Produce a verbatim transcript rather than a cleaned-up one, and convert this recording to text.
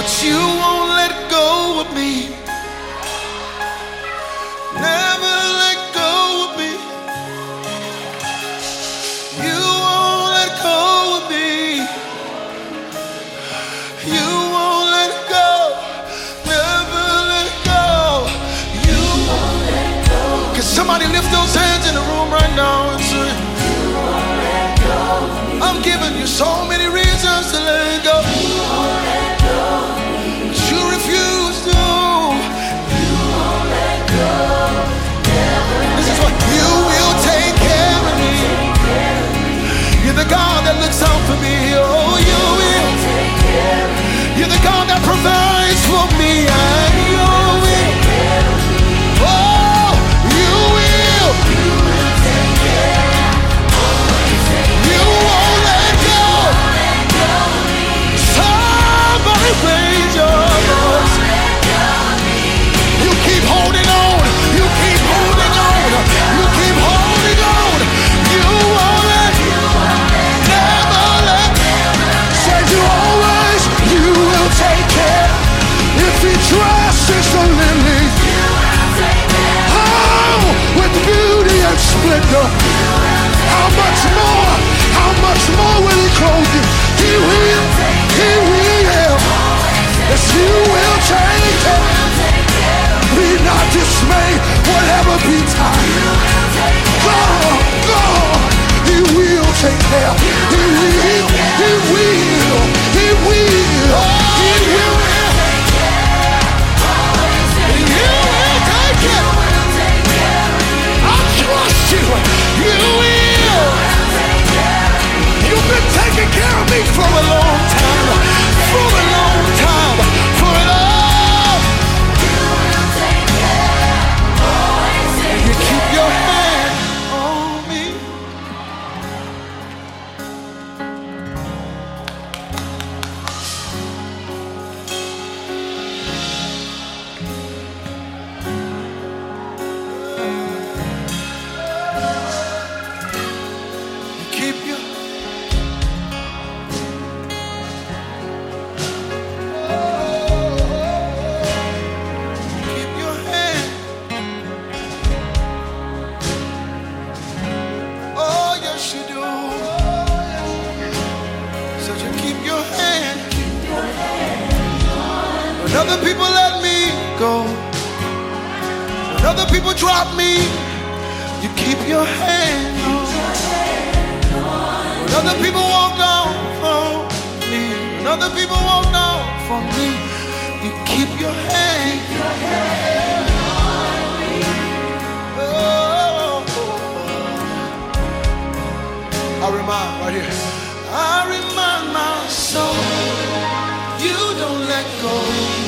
but you won't let go of me. Never let go of me. You won't let go of me. You won't let go. Never let go. You won't let go. Can somebody lift those hands in the room right now and say, you won't let go of me. I'm giving you so many reasons to let go. You won't let go of me. But you refuse to. You won't let go. Never. This is what you will take care of me. You're the God that looks out for me. Oh, you will. You're the God that provides for me. And you will. Oh, you will. You won't let go. Somebody raise your voice. You keep holding on. You keep holding on. You keep holding on. You won't let. Never let. Said you always. You will take care. If he dresses the lilies, oh, with beauty and splendor, how much more? How much more will he clothe you? He will. He will. Yes, you will take care. Be not dismayed, whatever be time. God, God, he will take care. He will. He will. He will. He will. You will take care. I trust you. You will. You've been taking care of me for a long time. For a long time. For it all. And you keep your hand on me. You keep your keep your hand. Oh, yes you do. So you keep your hand. When other people let me go, when other people drop me, you keep your hand on. When other people walk down for me, when other people walk down for me, you keep your hand. Oh, I remind right here. I remind my soul, you don't let go.